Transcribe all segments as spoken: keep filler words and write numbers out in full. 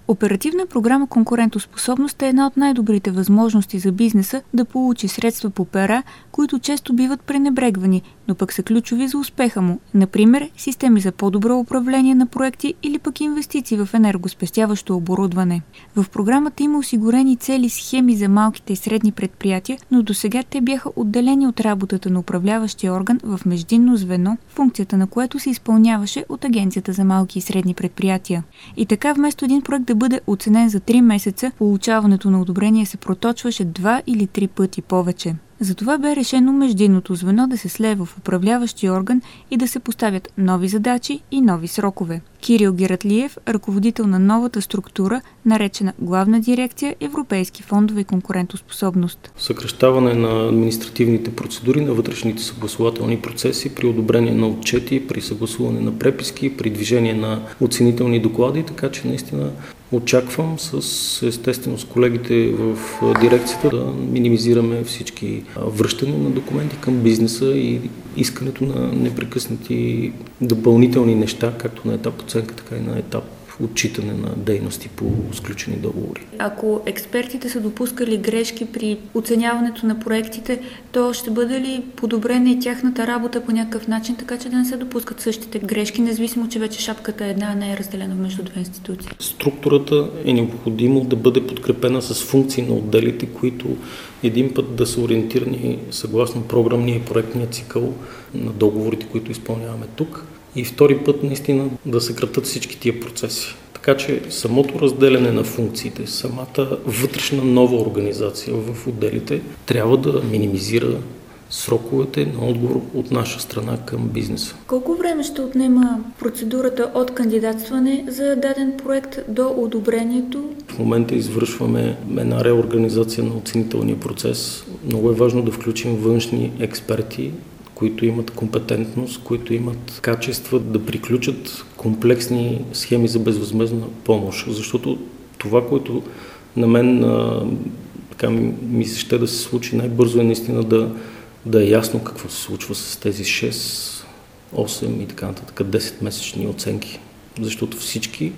Оперативна програма „Конкурентоспособност“ е една от най-добрите възможности за бизнеса да получи средства по пера, които често биват пренебрегвани, но пък са ключови за успеха му. Например, системи за по-добро управление на проекти или пък инвестиции в енергоспестяващо оборудване. В програмата има осигурени цели схеми за малките и средни предприятия, но досега те бяха отделени от работата на управляващия орган в междинно звено, функцията на което се изпълняваше от Агенцията за малки и средни предприятия. И така, вместо един проект да бъде оценен за три месеца, получаването на одобрение се проточваше два или три пъти повече. Затова бе решено междинното звено да се слее в управляващия орган и да се поставят нови задачи и нови срокове. Кирил Гератлиев, ръководител на новата структура, наречена Главна дирекция Европейски фондове и конкурентоспособност. Съкращаване на административните процедури, на вътрешните съгласувателни процеси при одобрение на отчети, при съгласуване на преписки, при движение на оценителни доклади, така че наистина очаквам с естествено с колегите в дирекцията да минимизираме всички връщания на документи към бизнеса и искането на непрекъснати допълнителни неща, както на етап оценка, така и на етап отчитане на дейности по сключени договори. Ако експертите са допускали грешки при оценяването на проектите, то ще бъде ли подобрена и тяхната работа по някакъв начин, така че да не се допускат същите грешки, независимо, че вече шапката е една, не е разделена между две институции? Структурата е необходимо да бъде подкрепена с функции на отделите, които един път да са ориентирани съгласно програмния и проектния цикъл на договорите, които изпълняваме тук. И втори път наистина да съкратят всички тия процеси. Така че самото разделяне на функциите, самата вътрешна нова организация в отделите трябва да минимизира сроковете на отговор от наша страна към бизнеса. Колко време ще отнема процедурата от кандидатстване за даден проект до одобрението? В момента извършваме една реорганизация на оценителния процес. Много е важно да включим външни експерти, които имат компетентност, които имат качества да приключат комплексни схеми за безвъзмездна помощ. Защото това, което на мен а, така, ми се ще да се случи най-бързо е наистина да, да е ясно какво се случва с тези шест, осем и така нататък десет месечни оценки. Защото всички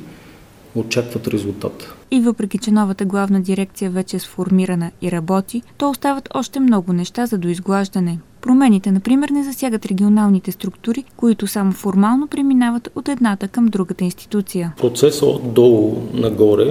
очакват резултат. И въпреки, че новата главна дирекция вече е сформирана и работи, то остават още много неща за доизглаждане. Промените, например, не засягат регионалните структури, които само формално преминават от едната към другата институция. Процесът отдолу нагоре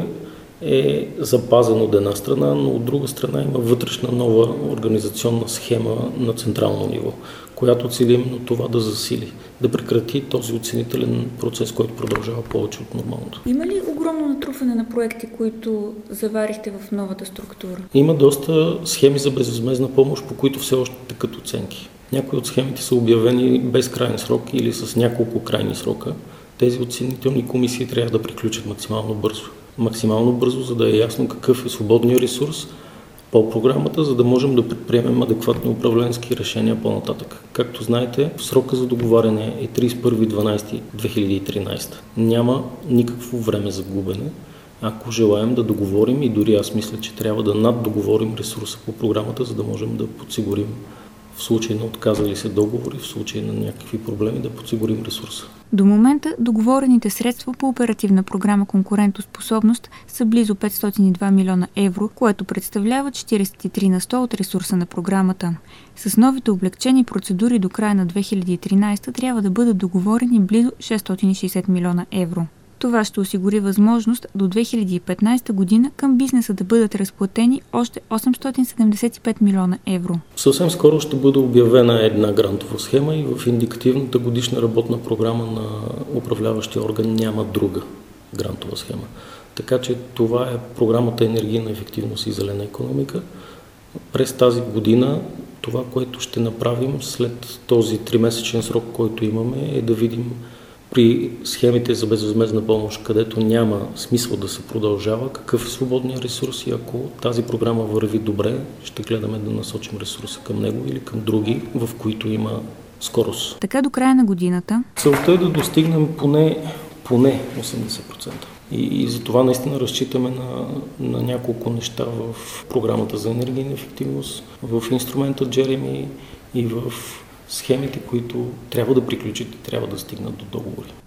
е запазен от една страна, но от друга страна има вътрешна нова организационна схема на централно ниво, която цели именно това да засили, да прекрати този оценителен процес, който продължава повече от нормалното. Има ли огромно натрупване на проекти, които заварихте в новата структура? Има доста схеми за безвъзмездна помощ, по които все още текат оценки. Някои от схемите са обявени без крайен срок или с няколко крайни срока. Тези оценителни комисии трябва да приключат максимално бързо. Максимално бързо, за да е ясно какъв е свободният ресурс по програмата, за да можем да предприемем адекватни управленски решения по-нататък. Както знаете, срока за договаряне е тридесет и първи декември две хиляди и тринадесета. Няма никакво време за губене, ако желаем да договорим и дори аз мисля, че трябва да наддоговорим ресурса по програмата, за да можем да подсигурим в случай на отказали се договори, в случай на някакви проблеми да подсигурим ресурса. До момента договорените средства по оперативна програма „Конкурентоспособност“ са близо петстотин и два милиона евро, което представлява четиридесет и три на сто от ресурса на програмата. С новите облекчени процедури до края на две хиляди и тринадесета трябва да бъдат договорени близо шестстотин и шестдесет милиона евро. Това ще осигури възможност до две хиляди и петнадесета година към бизнеса да бъдат разплатени още осемстотин седемдесет и пет милиона евро. Съвсем скоро ще бъде обявена една грантова схема и в индикативната годишна работна програма на управляващия орган няма друга грантова схема. Така че това е програмата енергийна ефективност и зелена икономика. През тази година това, което ще направим след този тримесечен срок, който имаме, е да видим при схемите за безвъзмездна помощ, където няма смисъл да се продължава, какъв е свободният ресурс и ако тази програма върви добре, ще гледаме да насочим ресурса към него или към други, в които има скорост. Така до края на годината целта е да достигнем поне, поне осемдесет процента. И, и за това наистина разчитаме на, на няколко неща в програмата за енергийна ефективност, в инструмента Джереми и в схемите, които трябва да приключат и трябва да стигнат до договори.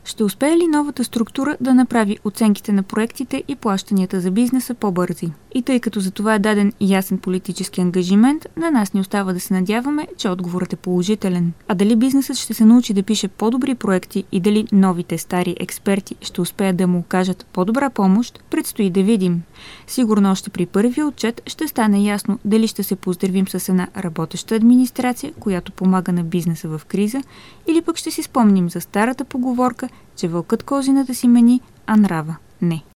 Ще успее ли новата структура да направи оценките на проектите и плащанията за бизнеса по-бързи? И тъй като за това е даден ясен политически ангажимент, на нас ни остава да се надяваме, че отговорът е положителен. А дали бизнесът ще се научи да пише по-добри проекти и дали новите стари експерти ще успеят да му окажат по-добра помощ, предстои да видим. Сигурно още при първия отчет ще стане ясно дали ще се поздравим с една работеща администрация, която помага на бизнеса в криза, или пък ще си спомним за старата поговорка, че вълкът козината си мени, а нрава не.